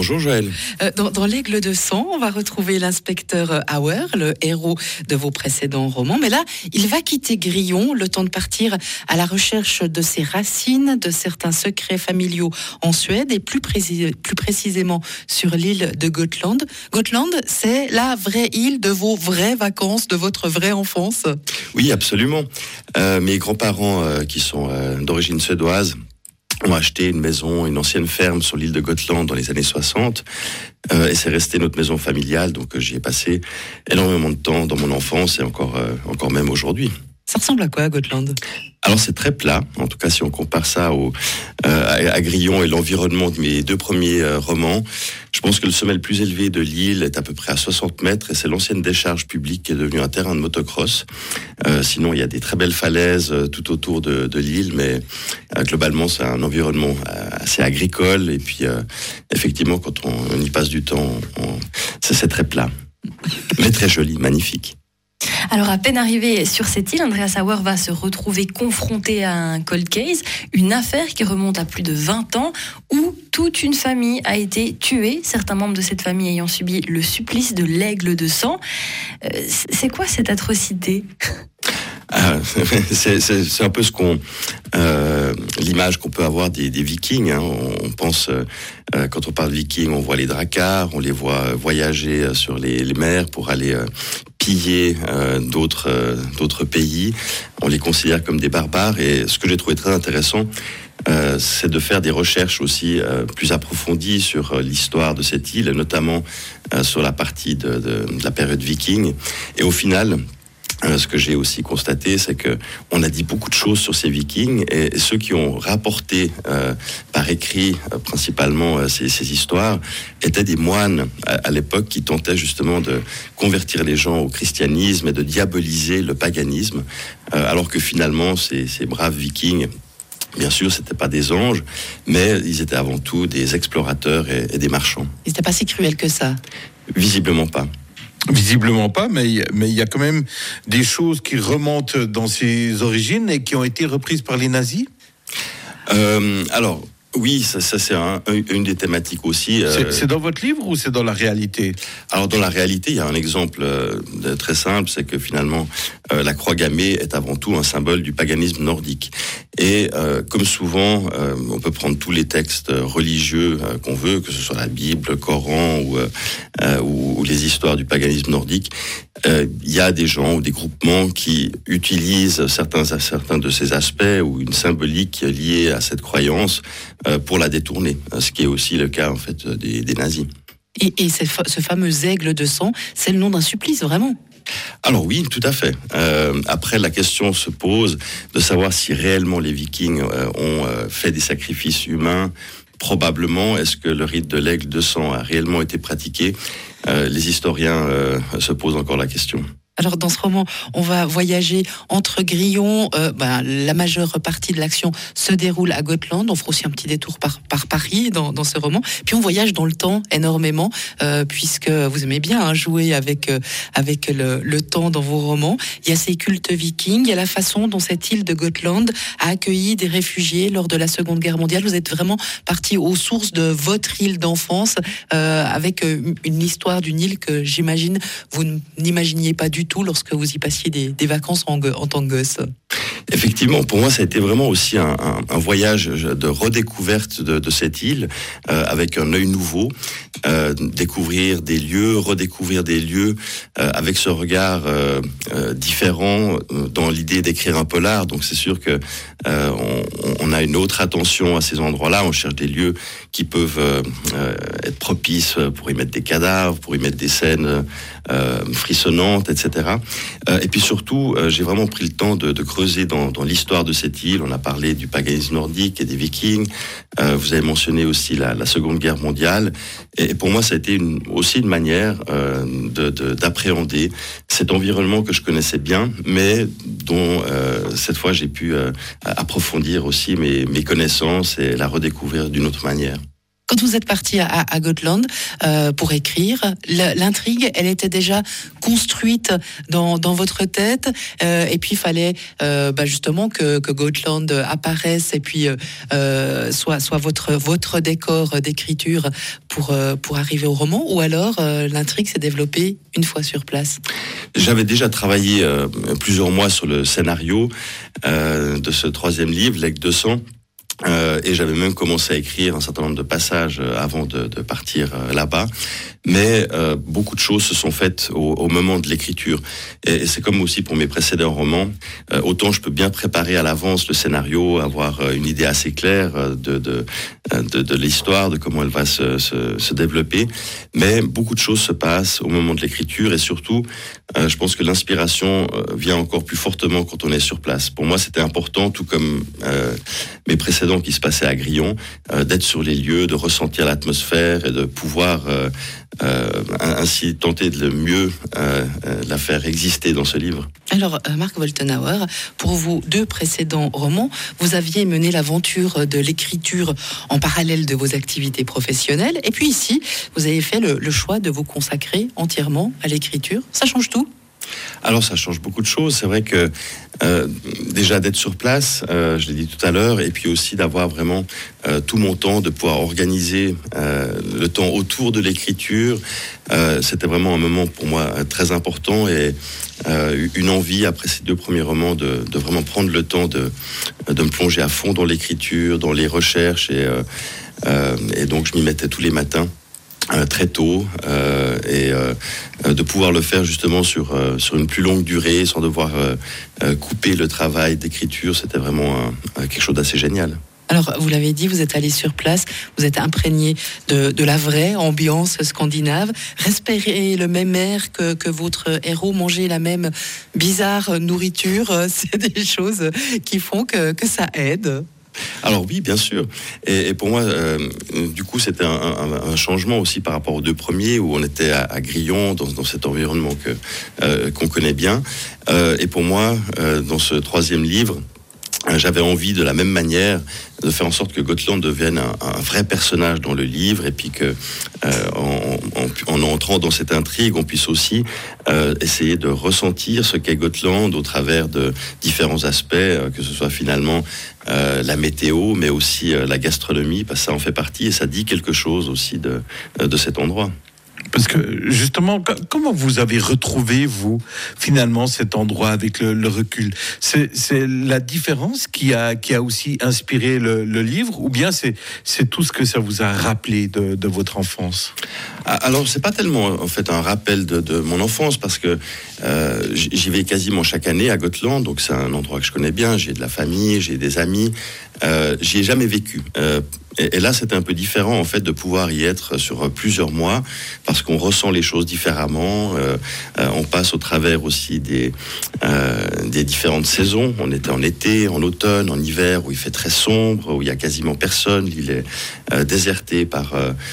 Bonjour Joël. Dans l'Aigle de sang, on va retrouver l'inspecteur Auer, le héros de vos précédents romans. Mais là, il va quitter Grillon, le temps de partir à la recherche de ses racines, de certains secrets familiaux en Suède et plus précisément sur l'île de Gotland. Gotland, c'est la vraie île de vos vraies vacances, de votre vraie enfance. Oui, absolument. Mes grands-parents, qui sont d'origine suédoise, ont acheté une maison, une ancienne ferme sur l'île de Gotland dans les années 60. Et c'est resté notre maison familiale, donc j'y ai passé énormément de temps dans mon enfance et encore même aujourd'hui. Ça ressemble à quoi, Gotland ? Alors c'est très plat, en tout cas si on compare ça à Grillon et l'environnement de mes deux premiers romans. Je pense que le sommet le plus élevé de l'île est à peu près à 60 mètres et c'est l'ancienne décharge publique qui est devenue un terrain de motocross. Sinon il y a des très belles falaises tout autour de l'île, mais globalement c'est un environnement assez agricole et puis effectivement quand on y passe du temps, c'est très plat, mais très joli, magnifique. Alors, à peine arrivé sur cette île, Andreas Auer va se retrouver confronté à un cold case, une affaire qui remonte à plus de 20 ans, où toute une famille a été tuée, certains membres de cette famille ayant subi le supplice de l'aigle de sang. C'est quoi cette atrocité ? C'est un peu l'image qu'on peut avoir des Vikings. Hein. On pense, quand on parle de Vikings, on voit les dracars, on les voit voyager sur les mers pour aller piller d'autres pays. On les considère comme des barbares. Et ce que j'ai trouvé très intéressant, c'est de faire des recherches aussi plus approfondies sur l'histoire de cette île, notamment sur la partie de la période viking. Et au final, ce que j'ai aussi constaté, c'est que on a dit beaucoup de choses sur ces Vikings et ceux qui ont rapporté par écrit principalement ces histoires étaient des moines à l'époque qui tentaient justement de convertir les gens au christianisme et de diaboliser le paganisme, alors que finalement ces braves Vikings, bien sûr, c'était pas des anges, mais ils étaient avant tout des explorateurs et des marchands. Ils n'étaient pas si cruels que ça. Visiblement pas. Visiblement pas, mais il y a quand même des choses qui remontent dans ses origines et qui ont été reprises par les nazis. Alors, oui, ça c'est une des thématiques aussi. C'est dans votre livre ou c'est dans la réalité ? Alors, dans la réalité, il y a un exemple très simple, c'est que finalement, la croix gammée est avant tout un symbole du paganisme nordique. Et comme souvent, on peut prendre tous les textes religieux qu'on veut, que ce soit la Bible, le Coran ou les histoires du paganisme nordique. Il y a des gens ou des groupements qui utilisent certains de ces aspects ou une symbolique liée à cette croyance pour la détourner, ce qui est aussi le cas en fait des nazis. Et ce fameux aigle de sang, c'est le nom d'un supplice, vraiment ? Alors oui, tout à fait. Après, la question se pose de savoir si réellement les Vikings ont fait des sacrifices humains. Probablement, est-ce que le rite de l'aigle de sang a réellement été pratiqué ? Les historiens se posent encore la question. Alors dans ce roman, on va voyager entre Grillon. La majeure partie de l'action se déroule à Gotland. On fera aussi un petit détour par Paris dans ce roman. Puis on voyage dans le temps énormément, puisque vous aimez bien jouer avec le temps dans vos romans. Il y a ces cultes vikings, il y a la façon dont cette île de Gotland a accueilli des réfugiés lors de la Seconde Guerre mondiale. Vous êtes vraiment parti aux sources de votre île d'enfance, avec une histoire d'une île que j'imagine vous n'imaginiez pas du tout lorsque vous y passiez des vacances en tant que gosse. Effectivement, pour moi, ça a été vraiment aussi un voyage de redécouverte de cette île, avec un œil nouveau, découvrir des lieux, redécouvrir des lieux, avec ce regard différent dans l'idée d'écrire un polar. Donc c'est sûr que on a une autre attention à ces endroits-là. On cherche des lieux qui peuvent être propices pour y mettre des cadavres, pour y mettre des scènes frissonnantes, etc. Et puis surtout, j'ai vraiment pris le temps de creuser dans l'histoire de cette île. On a parlé du paganisme nordique et des Vikings. Vous avez mentionné aussi la Seconde Guerre mondiale. Et pour moi, ça a été aussi une manière d'appréhender cet environnement que je connaissais bien, mais dont cette fois j'ai pu approfondir aussi mes connaissances et la redécouvrir d'une autre manière. Quand vous êtes parti à Gotland pour écrire, l'intrigue, elle était déjà construite dans votre tête, et puis il fallait justement que Gotland apparaisse et puis soit votre décor d'écriture pour arriver au roman, ou alors l'intrigue s'est développée une fois sur place? J'avais déjà travaillé plusieurs mois sur le scénario de ce 3e livre, Lake 200. Et j'avais même commencé à écrire un certain nombre de passages avant de partir là-bas. Mais beaucoup de choses se sont faites au moment de l'écriture. Et c'est comme aussi pour mes précédents romans. Autant je peux bien préparer à l'avance le scénario, avoir une idée assez claire de l'histoire, de comment elle va se développer. Mais beaucoup de choses se passent au moment de l'écriture, et surtout, je pense que l'inspiration vient encore plus fortement quand on est sur place. Pour moi, c'était important, tout comme mes précédents qui se passaient à Grillon, d'être sur les lieux, de ressentir l'atmosphère et de pouvoir ainsi tenter de le mieux la faire exister dans ce livre. Alors, Marc Woltenhauer, pour vos 2 précédents romans, vous aviez mené l'aventure de l'écriture en parallèle de vos activités professionnelles. Et puis ici, vous avez fait le choix de vous consacrer entièrement à l'écriture. Ça change tout? Alors ça change beaucoup de choses. C'est vrai que déjà d'être sur place, je l'ai dit tout à l'heure, et puis aussi d'avoir vraiment tout mon temps, de pouvoir organiser le temps autour de l'écriture. C'était vraiment un moment pour moi très important, et une envie après ces 2 premiers romans de vraiment prendre le temps de me plonger à fond dans l'écriture, dans les recherches, et donc je m'y mettais tous les matins. Très tôt, et de pouvoir le faire justement sur une plus longue durée, sans devoir couper le travail d'écriture, c'était vraiment quelque chose d'assez génial. Alors, vous l'avez dit, vous êtes allé sur place, vous êtes imprégné de la vraie ambiance scandinave, respirer le même air que votre héros, manger la même bizarre nourriture, c'est des choses qui font que ça aide. Alors oui, bien sûr. Et pour moi, du coup, c'était un changement aussi par rapport aux 2 premiers, où on était à Grillon, dans cet environnement qu'on connaît bien. Et pour moi, dans ce 3e livre, j'avais envie de la même manière de faire en sorte que Gotland devienne un vrai personnage dans le livre, et puis que en entrant dans cette intrigue, on puisse aussi essayer de ressentir ce qu'est Gotland au travers de différents aspects, que ce soit finalement la météo, mais aussi la gastronomie, parce que ça en fait partie, et ça dit quelque chose aussi de cet endroit. Parce que justement, comment vous avez retrouvé, vous, finalement, cet endroit avec le recul? C'est la différence qui a aussi inspiré le livre, ou bien c'est tout ce que ça vous a rappelé de votre enfance? Alors, c'est pas tellement en fait un rappel de mon enfance, parce que j'y vais quasiment chaque année à Gotland, donc c'est un endroit que je connais bien, j'ai de la famille, j'ai des amis, j'y ai jamais vécu. Et là, c'était un peu différent, en fait, de pouvoir y être sur plusieurs mois, parce qu'on ressent les choses différemment. On passe au travers aussi des différentes saisons. On était en été, en automne, en hiver, où il fait très sombre, où il y a quasiment personne. L'île est désertée par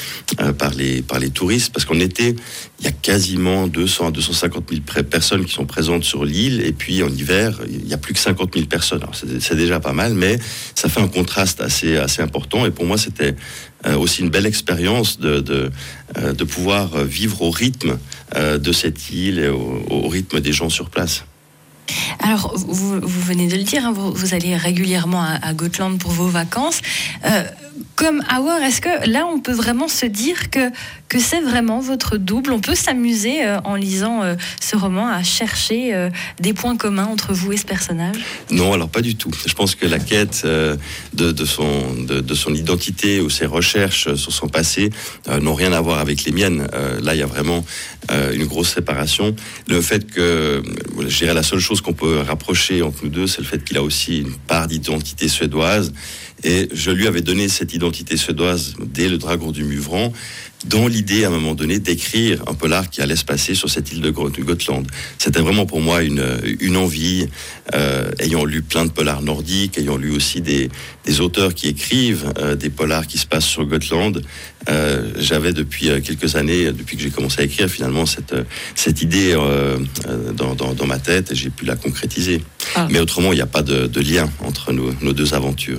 les touristes, parce qu'en été, il y a quasiment 200 à 250 000 personnes qui sont présentes sur l'île, et puis en hiver, il y a plus que 50 000 personnes. Alors c'est déjà pas mal, mais ça fait un contraste assez important, et pour moi, c'était aussi une belle expérience de pouvoir vivre au rythme de cette île et au rythme des gens sur place. Alors, vous venez de le dire, hein, vous allez régulièrement à Gotland pour vos vacances. Comme Auer, est-ce que là, on peut vraiment se dire que c'est vraiment votre double? On peut s'amuser en lisant ce roman à chercher des points communs entre vous et ce personnage? Non, alors pas du tout. Je pense que la quête de son identité ou ses recherches sur son passé n'ont rien à voir avec les miennes. Là, il y a vraiment une grosse séparation. Le fait que, je dirais, la seule chose qu'on peut rapprocher entre nous deux, c'est le fait qu'il a aussi une part d'identité suédoise. Et je lui avais donné cette identité suédoise dès Le Dragon du Muvran, dans l'idée, à un moment donné, d'écrire un polar qui allait se passer sur cette île de Gotland. C'était vraiment pour moi une envie, ayant lu plein de polars nordiques, ayant lu aussi des auteurs qui écrivent des polars qui se passent sur Gotland. J'avais depuis quelques années, depuis que j'ai commencé à écrire, finalement, cette idée dans ma tête, et j'ai pu la concrétiser. Ah. Mais autrement, il n'y a pas de lien entre nos 2 aventures.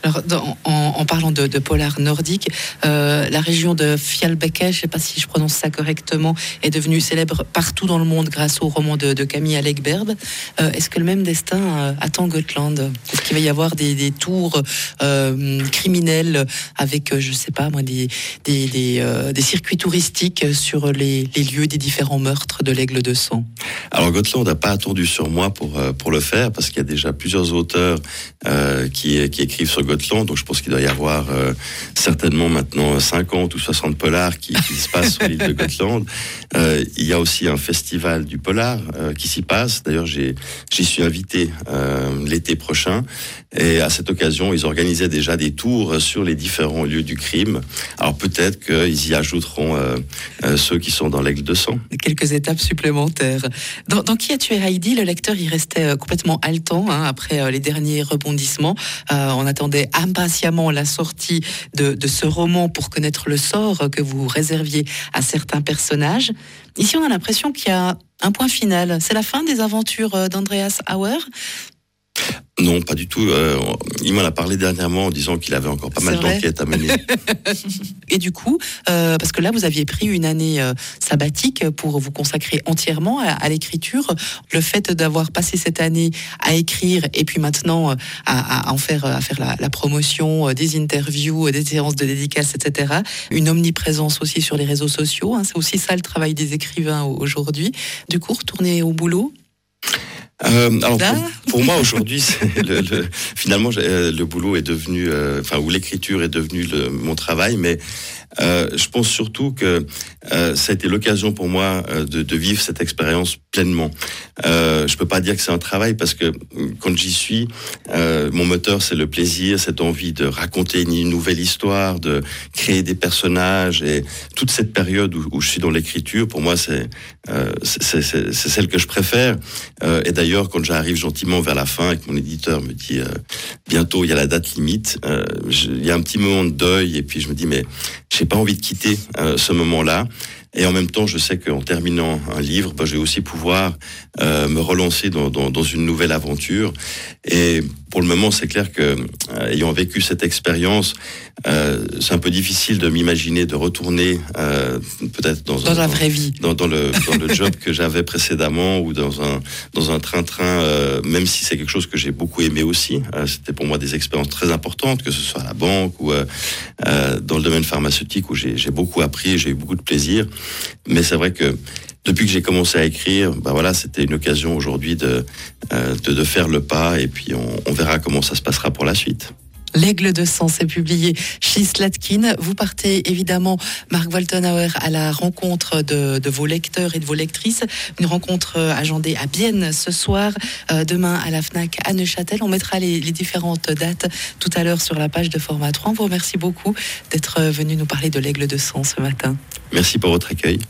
Alors, en parlant de polar nordique, la région de Fjällbäcka, je ne sais pas si je prononce ça correctement, est devenue célèbre partout dans le monde grâce au roman de Camille Läckberg. Est-ce que le même destin attend Gotland? Est-ce qu'il va y avoir des tours criminels avec, je ne sais pas moi, des circuits touristiques sur les lieux des différents meurtres de l'Aigle de Sang? Alors Gotland n'a pas attendu sur moi pour le faire, parce qu'il y a déjà plusieurs auteurs qui écrivent sur Gotland, donc je pense qu'il doit y avoir certainement maintenant 50 ou 60 polars qui se passent sur l'île de Gotland. Il y a aussi un festival du polar qui s'y passe. D'ailleurs, j'y suis invité l'été prochain, et à cette occasion, ils organisaient déjà des tours sur les différents lieux du crime. Alors peut-être qu'ils y ajouteront ceux qui sont dans l'Aigle de Sang. Quelques étapes supplémentaires. Dans Qui a tué Heidi, le lecteur y restait complètement haletant après les derniers rebondissements. On attendait impatiemment la sortie de ce roman pour connaître le sort que vous réserviez à certains personnages. Ici, on a l'impression qu'il y a un point final. C'est la fin des aventures d'Andreas Auer. Non, pas du tout. Il m'en a parlé dernièrement en disant qu'il avait encore pas mal d'enquêtes à mener. Et du coup, parce que là, vous aviez pris une année sabbatique pour vous consacrer entièrement à l'écriture. Le fait d'avoir passé cette année à écrire et puis maintenant à faire la promotion, des interviews, des séances de dédicaces, etc. Une omniprésence aussi sur les réseaux sociaux. C'est aussi ça le travail des écrivains aujourd'hui. Du coup, retourner au boulot. Alors pour moi aujourd'hui, finalement le boulot est devenu, ou l'écriture est devenue mon travail, mais je pense surtout que ça a été l'occasion pour moi de vivre cette expérience pleinement. Je peux pas dire que c'est un travail, parce que quand j'y suis, mon moteur c'est le plaisir, cette envie de raconter une nouvelle histoire, de créer des personnages, et toute cette période où je suis dans l'écriture, pour moi c'est celle que je préfère. Et d'ailleurs, quand j'arrive gentiment vers la fin et que mon éditeur me dit bientôt il y a la date limite, il y a un petit moment de deuil, et puis je me dis mais j'ai pas envie de quitter ce moment-là. Et en même temps, je sais qu'en terminant un livre, je vais aussi pouvoir me relancer dans une nouvelle aventure. Et pour le moment, c'est clair que, ayant vécu cette expérience, c'est un peu difficile de m'imaginer de retourner peut-être dans la vraie vie, dans le job que j'avais précédemment, ou dans un train-train, même si c'est quelque chose que j'ai beaucoup aimé aussi. C'était pour moi des expériences très importantes, que ce soit à la banque ou dans le domaine pharmaceutique, où j'ai beaucoup appris, j'ai eu beaucoup de plaisir. Mais c'est vrai que depuis que j'ai commencé à écrire, c'était une occasion aujourd'hui de faire le pas, et puis on verra comment ça se passera pour la suite. L'Aigle de Sang, c'est publié chez Slatkin. Vous partez évidemment, Marc Woltenhauer, à la rencontre de vos lecteurs et de vos lectrices. Une rencontre agendée à Bienne ce soir, demain à la Fnac à Neuchâtel. On mettra les différentes dates tout à l'heure sur la page de Format 3. On vous remercie beaucoup d'être venu nous parler de l'Aigle de Sang ce matin. Merci pour votre accueil.